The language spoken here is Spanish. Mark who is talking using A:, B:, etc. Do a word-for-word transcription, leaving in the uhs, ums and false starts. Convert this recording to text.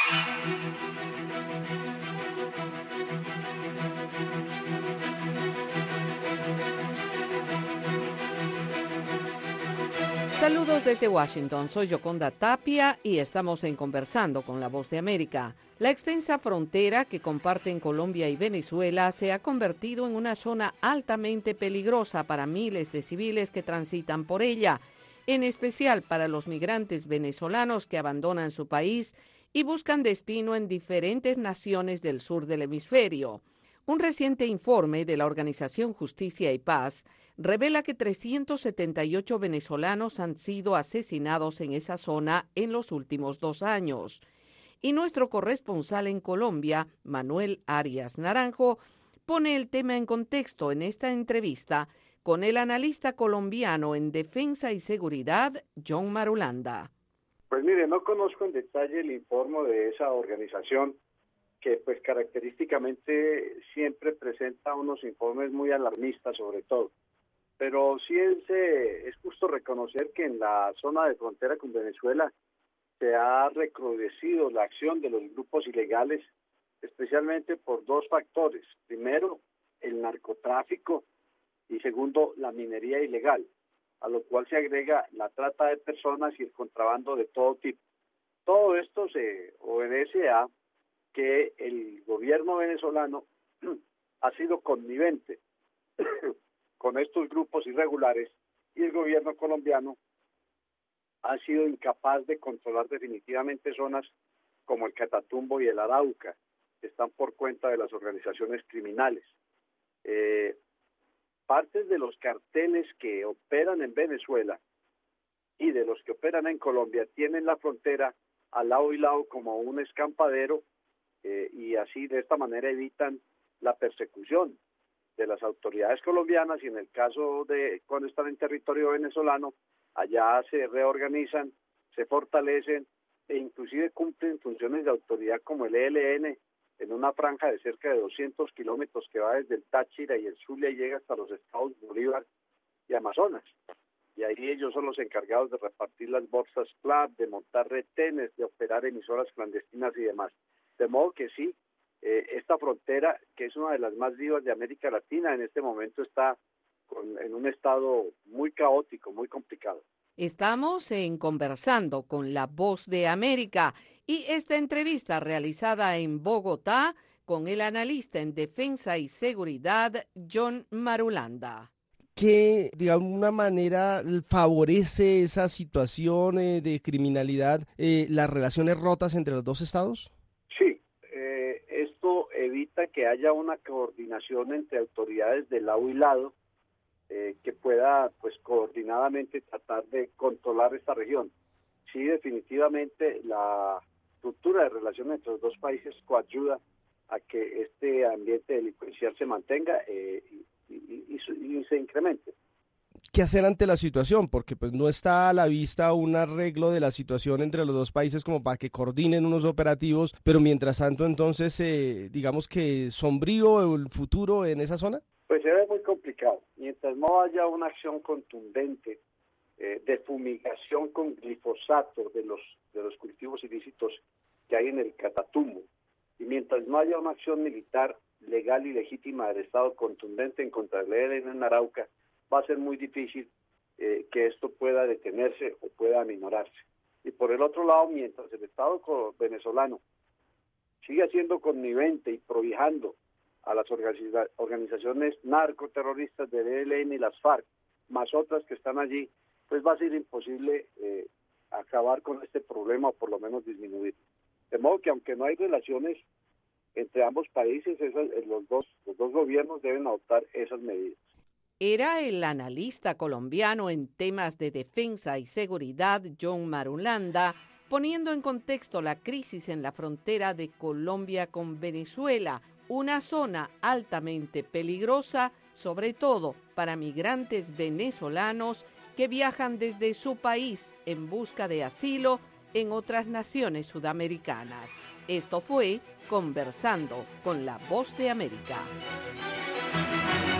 A: Saludos desde Washington, soy Yoconda Tapia y estamos en Conversando con la Voz de América. La extensa frontera que comparten Colombia y Venezuela se ha convertido en una zona altamente peligrosa para miles de civiles que transitan por ella, en especial para los migrantes venezolanos que abandonan su país y buscan destino en diferentes naciones del sur del hemisferio. Un reciente informe de la organización Justicia y Paz revela que trescientos setenta y ocho venezolanos han sido asesinados en esa zona en los últimos dos años. Y nuestro corresponsal en Colombia, Manuel Arias Naranjo, pone el tema en contexto en esta entrevista con el analista colombiano en defensa y seguridad, John Marulanda.
B: Pues mire, no conozco en detalle el informe de esa organización, que pues característicamente siempre presenta unos informes muy alarmistas sobre todo. Pero sí es, eh, es justo reconocer que en la zona de frontera con Venezuela se ha recrudecido la acción de los grupos ilegales, especialmente por dos factores. Primero, el narcotráfico y segundo, la minería ilegal, a lo cual se agrega la trata de personas y el contrabando de todo tipo. Todo esto se obedece a que el gobierno venezolano ha sido connivente con estos grupos irregulares y el gobierno colombiano ha sido incapaz de controlar definitivamente zonas como el Catatumbo y el Arauca, que están por cuenta de las organizaciones criminales. Eh, partes de los carteles que operan en Venezuela y de los que operan en Colombia tienen la frontera al lado y lado como un escampadero, eh, y así de esta manera evitan la persecución de las autoridades colombianas, y en el caso de cuando están en territorio venezolano, allá se reorganizan, se fortalecen e inclusive cumplen funciones de autoridad como el E L N en una franja de cerca de doscientos kilómetros que va desde el Táchira y el Zulia y llega hasta los estados Bolívar y Amazonas. Y ahí ellos son los encargados de repartir las bolsas P L A P, de montar retenes, de operar emisoras clandestinas y demás. De modo que sí, eh, esta frontera, que es una de las más vivas de América Latina, en este momento está con, en un estado muy caótico, muy complicado.
A: Estamos en Conversando con la Voz de América y esta entrevista realizada en Bogotá con el analista en defensa y seguridad, John Marulanda.
C: ¿Que de alguna manera favorece esa situación eh, de criminalidad, eh, las relaciones rotas entre los dos estados?
B: Sí, eh, esto evita que haya una coordinación entre autoridades de lado y lado, eh, que pueda pues coordinadamente tratar de controlar esta región. Sí, definitivamente la estructura de relaciones entre los dos países coayuda a que este ambiente delincuencial se mantenga eh, y, y, y, y se incremente.
C: ¿Qué hacer ante la situación? Porque pues no está a la vista un arreglo de la situación entre los dos países como para que coordinen unos operativos, pero mientras tanto entonces eh, digamos que sombrío el futuro en esa zona.
B: Pues se ve muy complicado. Mientras no haya una acción contundente eh, de fumigación con glifosato de los de los cultivos ilícitos que hay en el Catatumbo, y mientras no haya una acción militar legal y legítima del Estado contundente en contra del E L N en Arauca, va a ser muy difícil eh, que esto pueda detenerse o pueda aminorarse. Y por el otro lado, mientras el Estado venezolano sigue siendo connivente y prohijando a las organiza organizaciones narcoterroristas del E L N y las FARC, más otras que están allí, pues va a ser imposible eh, acabar con este problema o por lo menos disminuirlo. De modo que aunque no hay relaciones entre ambos países, esas, los, dos, los dos gobiernos deben adoptar esas medidas.
A: Era el analista colombiano en temas de defensa y seguridad, John Marulanda, poniendo en contexto la crisis en la frontera de Colombia con Venezuela, una zona altamente peligrosa, sobre todo para migrantes venezolanos que viajan desde su país en busca de asilo en otras naciones sudamericanas. Esto fue Conversando con la Voz de América.